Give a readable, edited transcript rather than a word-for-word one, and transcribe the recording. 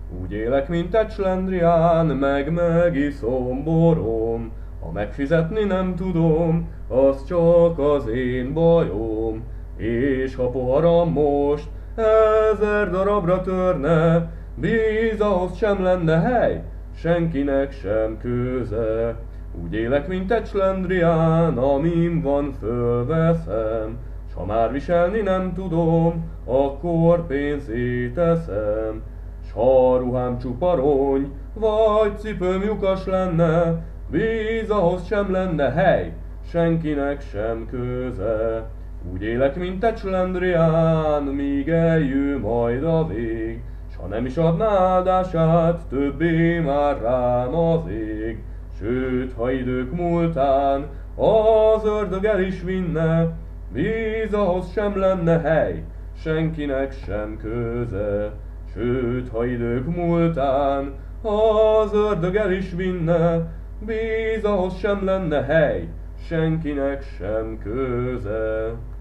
Úgy élek, mint egy slendrián, megiszom borom. Ha megfizetni nem tudom, az csak az én bajom. És ha poharam most 1000 darabra törne, ahhoz sem lenne hely, senkinek sem köze. Úgy élek, mint egy slendrián, amin van fölveszem, s ha már viselni nem tudom, akkor pénzét eszem. S ha ruhám csupa rongy, vagy cipőm lyukas lenne, ahhoz sem lenne hely, senkinek sem köze. Úgy élek, mint egy slendrián, míg eljön majd a vég, s ha nem is adná áldását, többé már rám az ég. Sőt, ha idők múltán az ördög el is vinne, ahhoz sem lenne hely, senkinek sem köze. Sőt, ha idők múltán az ördög el is vinne, ahhoz sem lenne hely, senkinek sem köze.